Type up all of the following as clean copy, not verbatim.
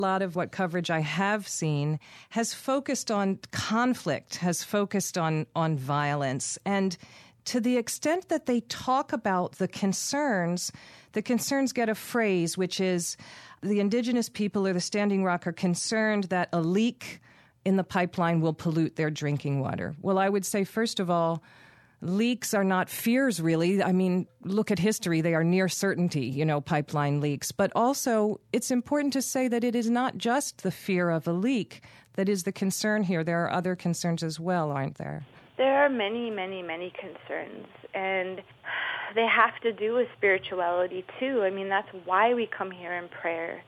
A lot of what coverage I have seen has focused on conflict, has focused on violence. And to the extent that they talk about the concerns get a phrase, which is the indigenous people or the Standing Rock are concerned that a leak in the pipeline will pollute their drinking water. Well, I would say, first of all, leaks are not fears, really. I mean, look at history. They are near certainty, pipeline leaks. But also, it's important to say that it is not just the fear of a leak that is the concern here. There are other concerns as well, aren't there? There are many, many, many concerns. And they have to do with spirituality, too. I mean, that's why we come here in prayer.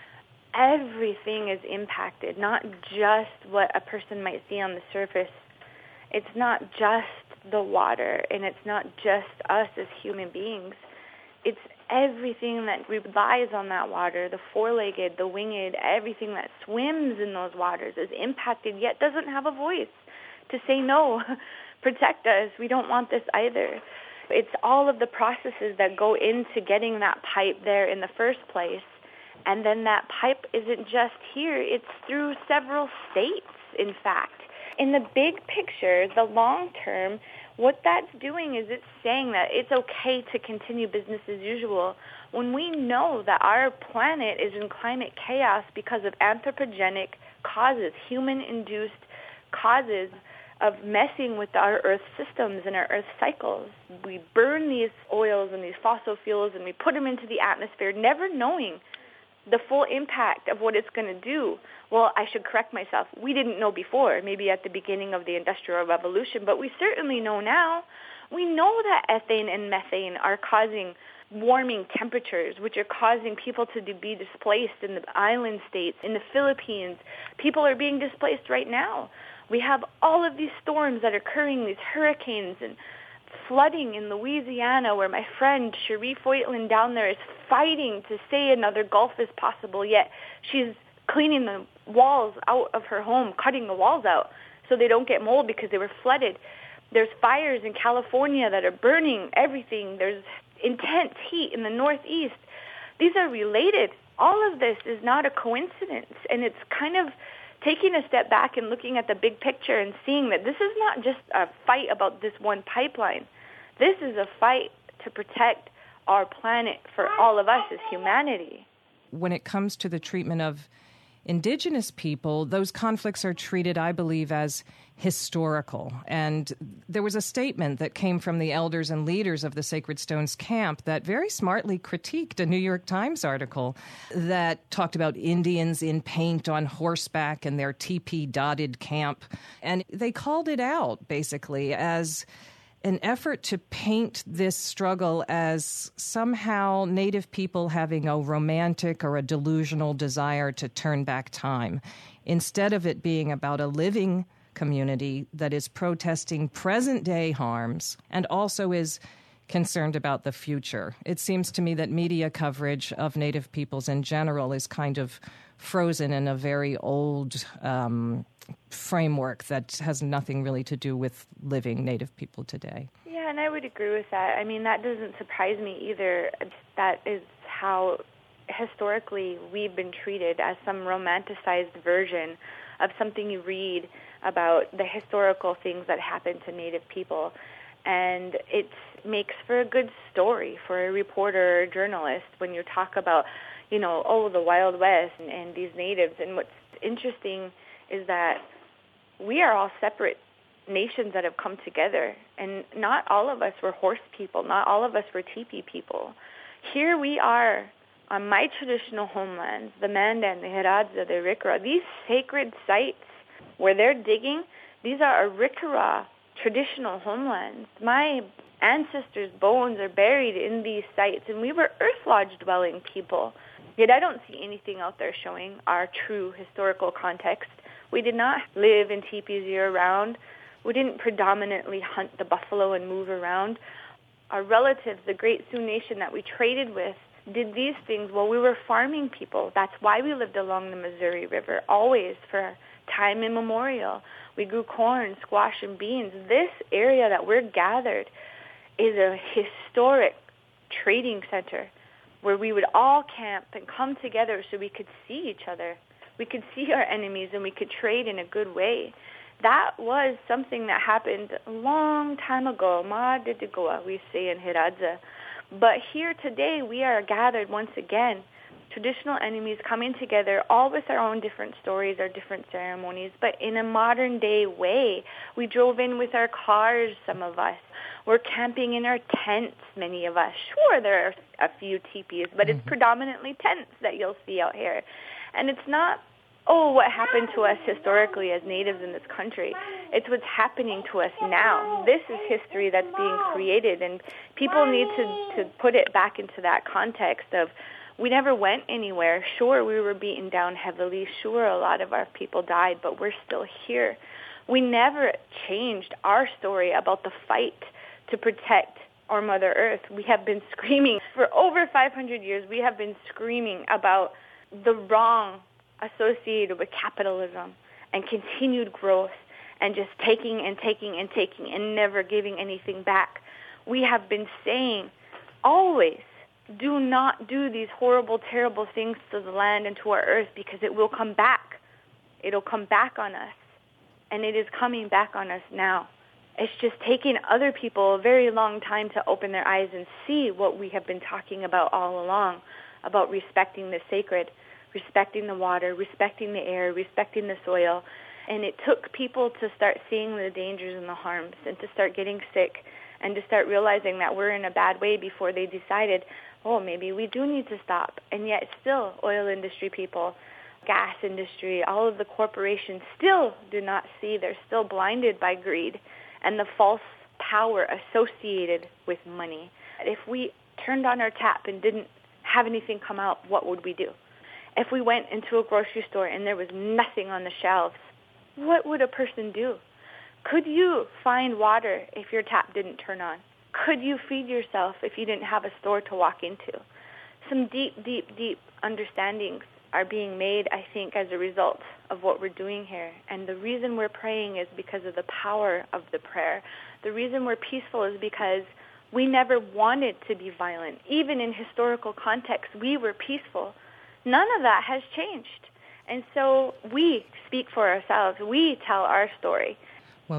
Everything is impacted, not just what a person might see on the surface. It's not just the water, and it's not just us as human beings. It's everything that relies on that water, the four-legged, the winged, everything that swims in those waters is impacted, yet doesn't have a voice to say, no, protect us, we don't want this either. It's all of the processes that go into getting that pipe there in the first place. And then that pipe isn't just here, it's through several states, in fact. In the big picture, the long term, what that's doing is it's saying that it's okay to continue business as usual when we know that our planet is in climate chaos because of anthropogenic causes, human-induced causes of messing with our Earth systems and our Earth cycles. We burn these oils and these fossil fuels and we put them into the atmosphere, never knowing the full impact of what it's going to do. Well, I should correct myself. We didn't know before, maybe at the beginning of the Industrial Revolution, but we certainly know now. We know that ethane and methane are causing warming temperatures, which are causing people to be displaced in the island states, in the Philippines. People are being displaced right now. We have all of these storms that are occurring, these hurricanes and flooding in Louisiana, where my friend Cherie Foytlin down there is fighting to say another Gulf is possible, yet she's cleaning the walls out of her home, cutting the walls out so they don't get mold because they were flooded. There's fires in California that are burning everything. There's intense heat in the Northeast. These are related. All of this is not a coincidence, and it's kind of taking a step back and looking at the big picture and seeing that this is not just a fight about this one pipeline. This is a fight to protect our planet for all of us as humanity. When it comes to the treatment of Indigenous people, those conflicts are treated, I believe, as historical. And there was a statement that came from the elders and leaders of the Sacred Stones camp that very smartly critiqued a New York Times article that talked about Indians in paint on horseback and their teepee-dotted camp. And they called it out, basically, as an effort to paint this struggle as somehow Native people having a romantic or a delusional desire to turn back time, instead of it being about a living community that is protesting present-day harms and also is concerned about the future. It seems to me that media coverage of Native peoples in general is kind of frozen in a very old framework that has nothing really to do with living Native people today. Yeah, and I would agree with that. I mean, that doesn't surprise me either. That is how historically we've been treated, as some romanticized version of something you read about the historical things that happened to Native people. And it makes for a good story for a reporter or a journalist when you talk about, the Wild West and these natives. And what's interesting is that we are all separate nations that have come together, and not all of us were horse people, not all of us were teepee people. Here we are on my traditional homelands, the Mandan, the Hiradza, the Arikara, these sacred sites where they're digging, these are Arikara traditional homelands. My ancestors' bones are buried in these sites, and we were Earth Lodge-dwelling people. Yet I don't see anything out there showing our true historical context. We did not live in teepees year-round. We didn't predominantly hunt the buffalo and move around. Our relatives, the Great Sioux Nation that we traded with, did these things while we were farming people. That's why we lived along the Missouri River, always, for time immemorial. We grew corn, squash, and beans. This area that we're gathered is a historic trading center where we would all camp and come together so we could see each other. We could see our enemies and we could trade in a good way. That was something that happened a long time ago. We say in Hiradza. But here today, we are gathered once again, traditional enemies coming together, all with our own different stories, our different ceremonies, but in a modern day way. We drove in with our cars, some of us. We're camping in our tents, many of us. Sure, there are a few teepees, but it's predominantly tents that you'll see out here. And it's not, what happened to us historically as natives in this country. It's what's happening to us now. This is history that's being created, and people need to put it back into that context of, we never went anywhere. Sure, we were beaten down heavily. Sure, a lot of our people died, but we're still here. We never changed our story about the fight to protect our Mother Earth. We have been screaming for over 500 years. We have been screaming about the wrong associated with capitalism and continued growth and just taking and taking and taking and never giving anything back. We have been saying always, do not do these horrible, terrible things to the land and to our earth, because it will come back. It'll come back on us. And it is coming back on us now. It's just taking other people a very long time to open their eyes and see what we have been talking about all along, about respecting the sacred, respecting the water, respecting the air, respecting the soil. And it took people to start seeing the dangers and the harms and to start getting sick and to start realizing that we're in a bad way before they decided, maybe we do need to stop. And yet still, oil industry people, gas industry, all of the corporations still do not see. They're still blinded by greed and the false power associated with money. If we turned on our tap and didn't have anything come out, what would we do? If we went into a grocery store and there was nothing on the shelves, what would a person do? Could you find water if your tap didn't turn on? Could you feed yourself if you didn't have a store to walk into? Some deep, deep, deep understandings are being made, I think, as a result of what we're doing here. And the reason we're praying is because of the power of the prayer. The reason we're peaceful is because we never wanted to be violent. Even in historical context, we were peaceful. None of that has changed. And so we speak for ourselves. We tell our story.